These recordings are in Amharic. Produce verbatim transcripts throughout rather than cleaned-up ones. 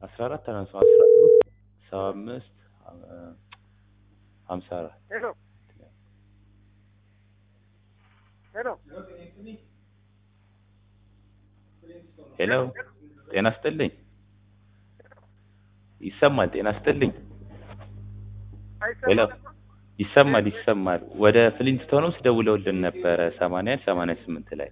አስራ አራት አናንሳው አስራ ሶስት ሰባ አምስት ሀምሳ አራት ሄሎ ሄሎ ሄሎ ጤና ይስጥልኝ ይሰማል ጤና ይስጥልኝ ሄሎ ይሰማል ይሰማል ወደ ፍሊንስቶንስ ደውለውልን ነበር ሰማንያ አንድ ሰማንያ ስምንት ላይ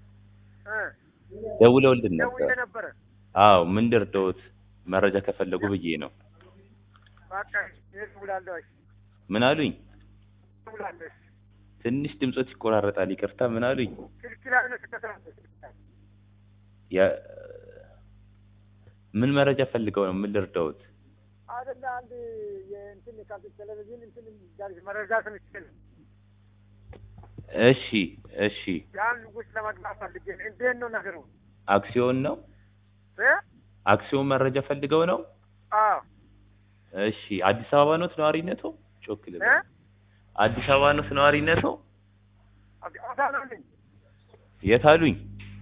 ደውለውልን ነበር አዎ ምን ልርዳዎት መረጃ ከፈለጉ ብዬ ነው በቃ ይደውላለሁ ምን አሉኝ ትንሽ ድምጾት ይቆራረጣል ይቅርታ ምን አሉኝ ያ ምን መረጃ ፈልገው ነው ምን ልርዳዎት አይደለ አንድ የእንትን ካርድ ቴሌቪዥን እንትን ጋር መረጃ ስንችል እሺ እሺ ያን ውስጥ ለመግባት ፈልጌ እንዴት ነው ነገሩ አክሲዮን ነው እ አክሲዮን መረጃ ፈልገው ነው አዎ እሺ አዲስ አበባ ነው ነዋሪነቱ ጮክል እ አዲስ አበባ ነው ነዋሪነቱ አዲስ አበባ ነው የት አሉኝ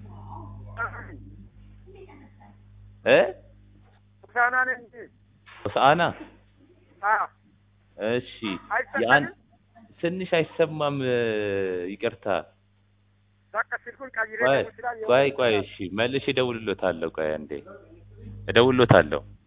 እ ሆሳዕና ነኝ ሆሳዕና አዎ እሺ ያን ትንሽ አይሰማም ይቅርታ በቃ ስልኩን ቀይሬ ቆይ ቆይ ቆይ እሺ መልሼ እደውልልዎታለሁ ቆይ አንዴ እደውልልዎታለሁ